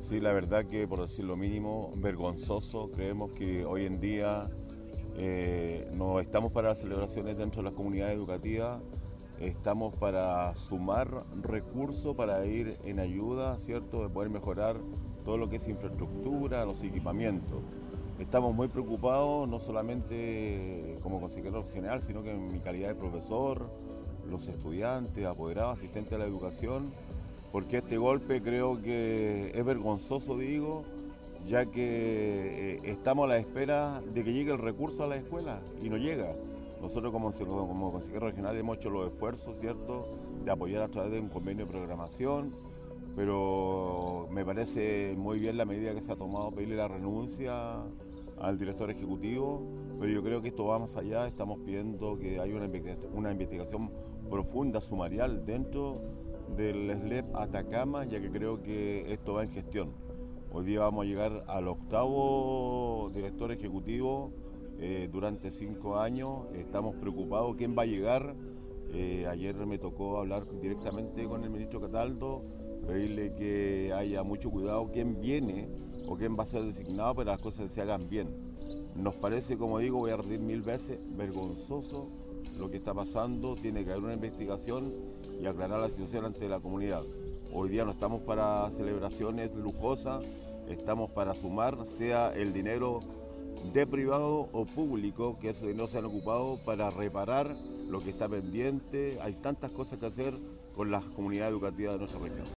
Sí, la verdad que por decir lo mínimo, vergonzoso. Creemos que hoy en día no estamos para las celebraciones dentro de las comunidades educativas, estamos para sumar recursos para ir en ayuda, ¿cierto?, de poder mejorar todo lo que es infraestructura, los equipamientos. Estamos muy preocupados, no solamente como consejero general, sino que en mi calidad de profesor, los estudiantes, apoderados, asistentes a la educación, porque este golpe creo que es vergonzoso, digo, ya que estamos a la espera de que llegue el recurso a la escuela y no llega. Nosotros como consejero regional hemos hecho los esfuerzos, ¿cierto?, de apoyar a través de un convenio de programación, pero me parece muy bien la medida que se ha tomado, pedirle la renuncia al director ejecutivo, pero yo creo que esto va más allá. Estamos pidiendo que haya una investigación profunda, sumarial, dentro del SLEP Atacama, ya que creo que esto va en gestión. Hoy día vamos a llegar al octavo director ejecutivo durante 5 años. Estamos preocupados quién va a llegar. Ayer me tocó hablar directamente con el ministro Cataldo, pedirle que haya mucho cuidado quién viene o quién va a ser designado para que las cosas se hagan bien. Nos parece, como digo, voy a repetir 1000 veces, vergonzoso lo que está pasando. Tiene que haber una investigación y aclarar la situación ante la comunidad. Hoy día no estamos para celebraciones lujosas, estamos para sumar, sea el dinero de privado o público, que ese dinero se han ocupado para reparar lo que está pendiente. Hay tantas cosas que hacer con las comunidades educativas de nuestra región.